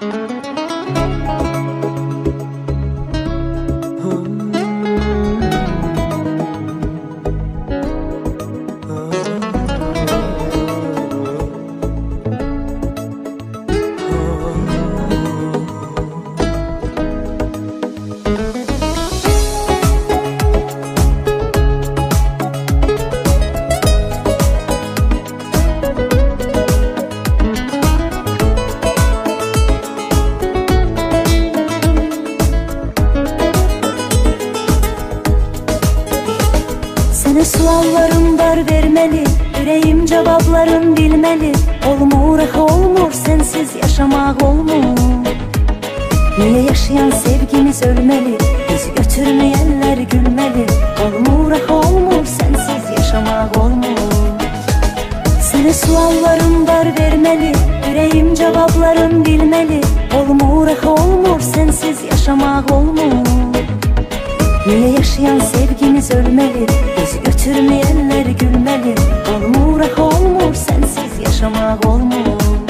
Sənə suallarım var verməli, ürəyim cavabların bilməli. Olmur, axı olmur, sənsiz yaşamaq olmur. Niyə yaşayan sevgimiz ölməli, bizi götürməyənlər gülməli. Olmur, axı olmur, sənsiz yaşamaq olmur. Sənə suallarım var verməli, ürəyim cavabların bilməli. Olmur, axı olmur, sənsiz yaşamaq olmur. Niyə yaşayan sevgimiz ölməli, bizi götürməyənlər gülməli. Olmur, axı olmur, sənsiz yaşamaq olmur.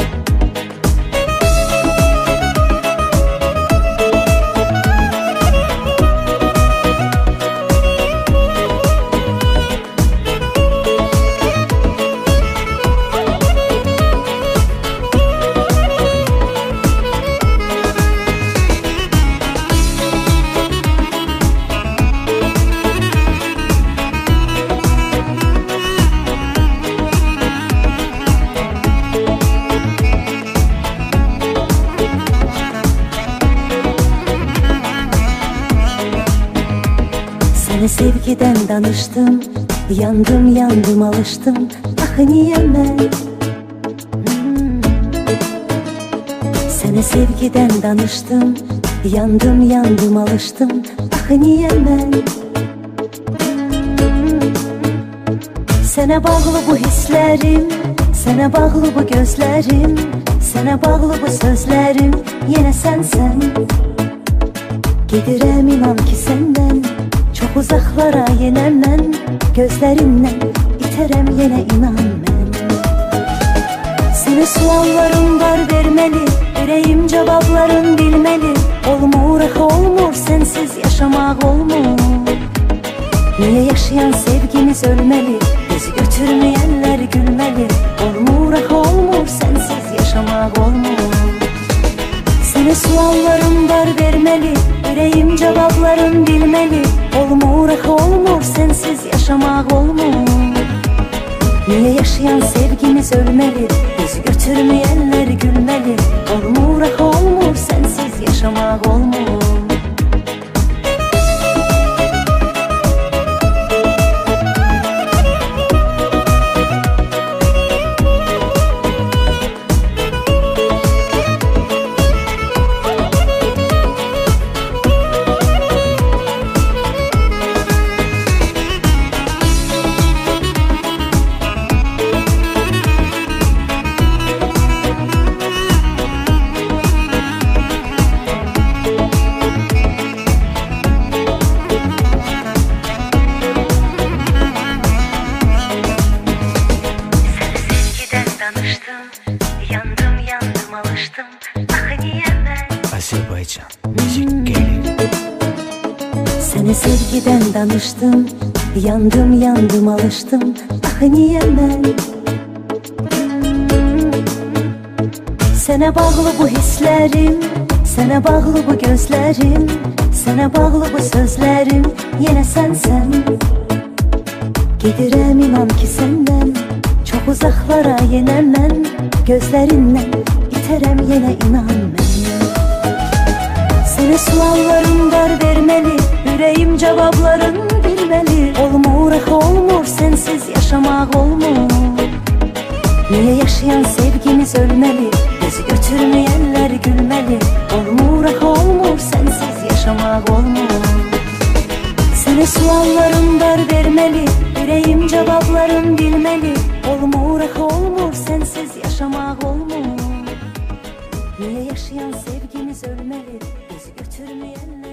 Sənə sevgidən danışdım, yandım, yandım, alışdım. Axı niyə mən? Sənə sevgidən danışdım, yandım, yandım, alışdım. Axı niyə mən? Sənə bağlı bu hisslərim, sənə bağlı bu gözlərim, sənə bağlı bu sözlərim, yenə sənsən. Gedirəm inan ki səndən, çox uzaqlara yenə mən, gözlərindən itərəm yenə inan mən. Sənə suallarım var verməli, ürəyim cavabların bilməli. Olmur, axı olmur, sənsiz yaşamaq olmur. Niyə yaşayan sevgimiz ölməli, bizi götürməyənlər gülməli. Olmur, axı olmur, sənsiz yaşamaq olmur. Sənə suallarım var verməli, ürəyim cavabların bilməli. Olmur, axı olmur, sənsiz yaşamaq olmur. Niyə yaşayan sevgimiz ölməli, bizi götürməyənlər gülməli. Olmur, axı olmur, sənsiz yaşamaq olmur. Yandım, yandım, alıştım. Axı niyə mən? Azərbaycan müzik gəlir. Sənə sevgidən danışdım, yandım, yandım, alışdım. Axı niyə mən? Sənə bağlı bu hisslərim, sənə bağlı bu gözlərim, sənə bağlı bu sözlərim, yenə sənsən. Gedirəm inan ki səndən, çox uzaqlara yenə mən, gözlərindən itərəm yenə inan mən. Sənə suallarım var verməli, ürəyim cavabların bilməli. Olmur, axı olmur, sənsiz yaşamaq olmur. Niyə yaşayan sevgimiz ölməli, bizi götürməyənlər gülməli. Olmur, axı olmur, sənsiz yaşamaq olmur. Sənə suallarım var verməli, ürəyim cavabların bilməli. Olmur, axı olmur, sənsiz yaşamaq olmur. Niyə yaşayan sevgimiz ölməli, bizi götürməyənlər